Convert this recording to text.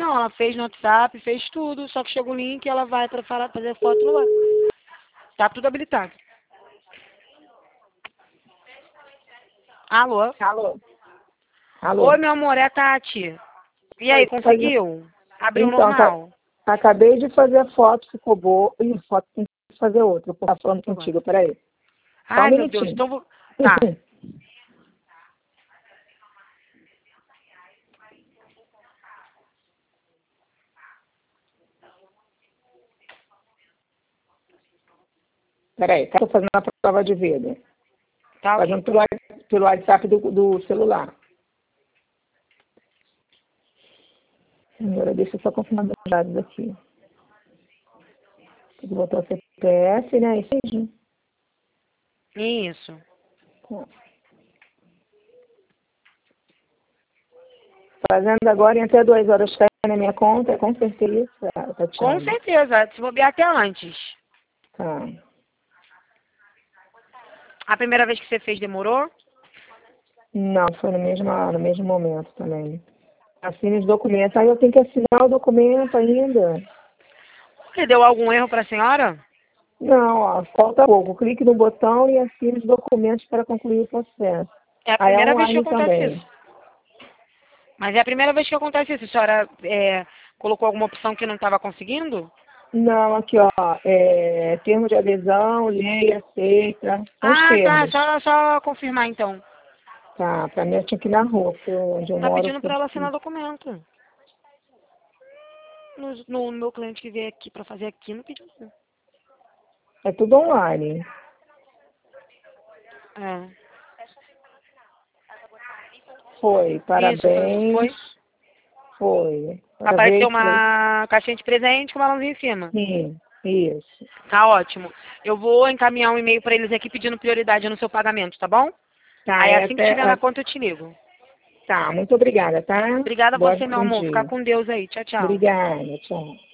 não, ela fez no WhatsApp, fez tudo, só que chega o link e ela vai pra fazer foto lá. Tá tudo habilitado. Alô? Alô? Alô? Oi, meu amor, é a Tati. E aí, Oi, conseguiu? Abriu Então, normal? acabei de fazer a foto, ficou boa. Ih, foto tem que fazer outra. Eu vou estar falando Tá bom. contigo, peraí. Só um Ai, meu Deus, minutinho. então vou... Tá. Peraí, estou fazendo a prova de vida. Tá ok. Fazendo pelo WhatsApp do celular. Agora deixa eu só confirmar os dados aqui. Tem que botar o CPF, né? Isso aí. Isso. Tá. Fazendo agora em até 2 horas cai na minha conta, com certeza, Com Tatiana. certeza, se bobear até antes. Tá. A primeira vez que você fez demorou? Não, foi no mesmo momento também. Assine os documentos. Aí eu tenho que assinar o documento ainda. Você deu algum erro pra senhora? Não, ó, falta pouco. Clique no botão e assine os documentos para concluir o processo. É a Aí é primeira vez que online acontece também. isso. Mas é a primeira vez que acontece isso. A senhora colocou alguma opção que não estava conseguindo? Não, aqui ó, termo de adesão, lei, aceita, são os Ah, tá. termos. Só confirmar então. Tá, pra mim eu tinha que ir na rua, porque onde eu Tá moro pedindo fica para ela assinar difícil. documento. No meu cliente que veio aqui para fazer aqui, não pediu não. É tudo online. É. Foi, Isso, parabéns. foi. Foi. Apareceu Parabéns. uma caixinha de presente com uma balãozinho em cima. Sim, isso. Tá ótimo. Eu vou encaminhar um e-mail para eles aqui pedindo prioridade no seu pagamento, tá bom? Tá, Aí assim que tiver na conta eu te ligo. tá, muito obrigada, tá? Obrigada a você, meu Bom amor. Fica dia. com Deus aí. Tchau, tchau. Obrigada, tchau.